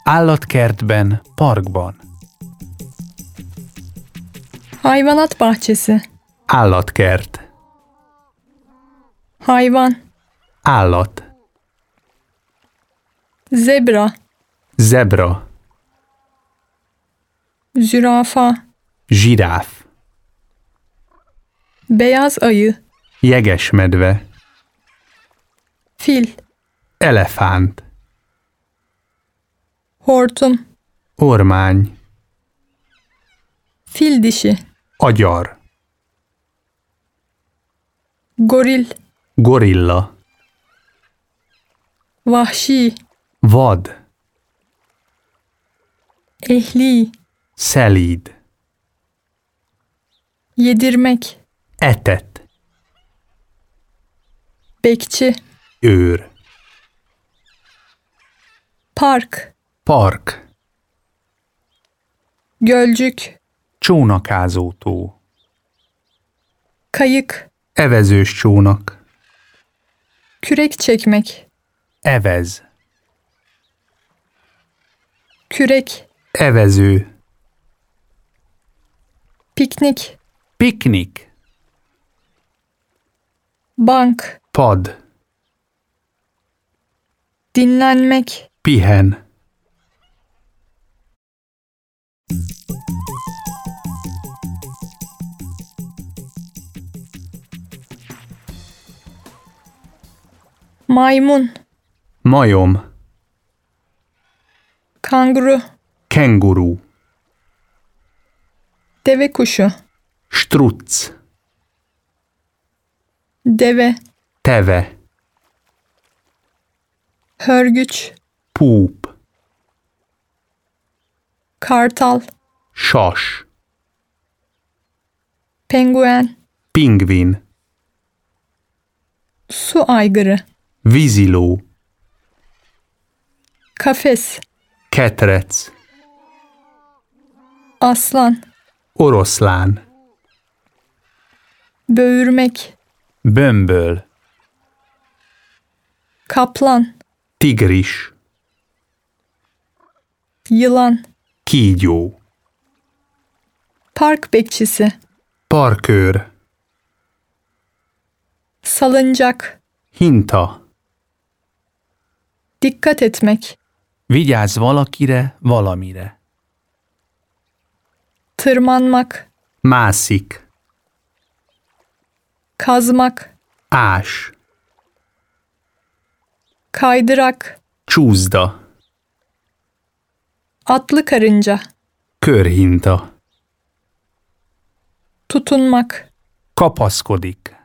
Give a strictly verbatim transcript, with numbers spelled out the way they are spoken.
Állatkertben, parkban. Hayvanat bahçesi. Állatkert. Hayvan. Állat. Zebra. Zebra. Zürafa. Zsiráf. Beyaz ayı. Jegesmedve. Fil. Elefánt. Hortum. Ormány. Fil dişi. Agyar. Goril. Gorilla. Vahşi. Vad. Ehli. Szelíd. Yedirmek. Etet. Bekçi. Őr. Park. Park. Gölcük. Csónakázótó. Kayık. Evezős csónak. Kürek çekmek. Evez. Kürek. Evező. Piknik. Piknik. Bank. Pad. Dinlenmek. Pihen. Maymun. Majom. Kanguru. Kenguru. Deve kuşu. Struc. Deve. Teve. Hörgüç. Púp. Kartal. Sas. Penguen. Pingvin. Su aygırı. Víziló. Kafes. Ketrec. Aslan. Oroszlán. Böğürmek. Bömböl. Kaplan. Tigris. Yılan. Kígyó. Park bekçisi. Parkőr. Salıncak. Hinta. Dikkat etmek. Vigyázz valakire, valamire. Tırmanmak. Mászik. Kazmak. Ás. Kaydırak. Csúszda. Atlı karınca. Körhinta. Tutunmak. Kapaszkodik.